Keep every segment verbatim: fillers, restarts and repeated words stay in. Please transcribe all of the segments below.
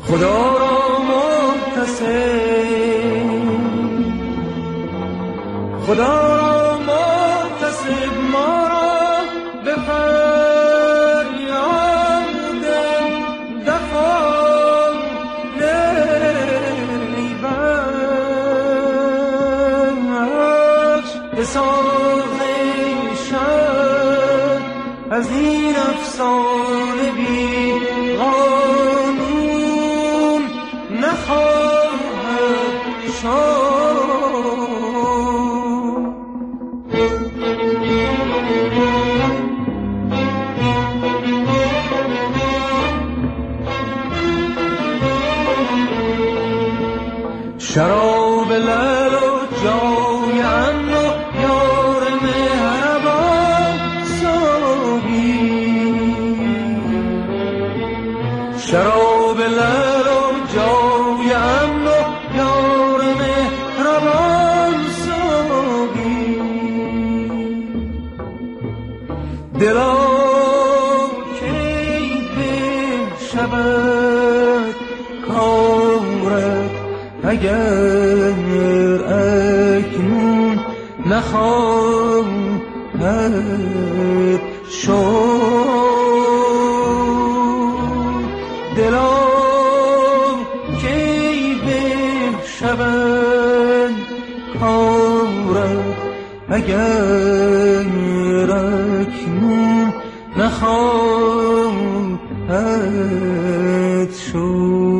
خدا را محتسب خدا را محتسب ما را به فریاد دفع نیبخش به ساز شب از این افسانه بی قانون نخواهد شد. شراب لعل و جای امن و یار مهربان ساقی، شراب لعل و جای امن و یار مهربان ساقی. دلا کی بشود کارت اگر اکنون نخواهد شد. دلا کی بشود کارت اگر اکنون نخواهد شد.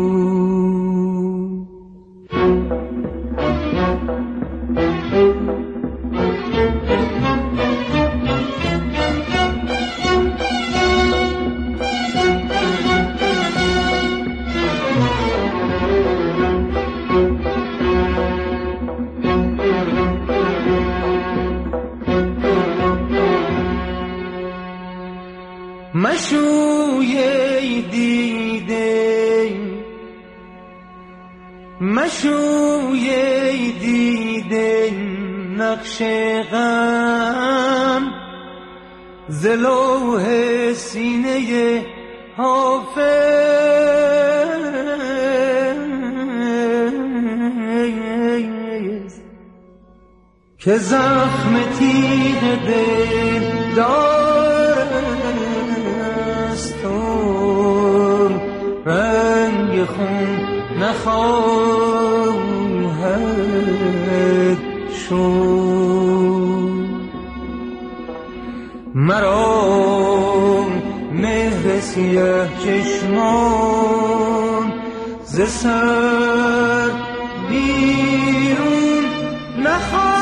مشوی دیده مشوی دیده نقش غم ز لوح سینه حافظ که زخم تیغ دل دارست و رنگ خون نخواهد شد. مرا مهر سیه چشمان ز سر بیرون نخواهد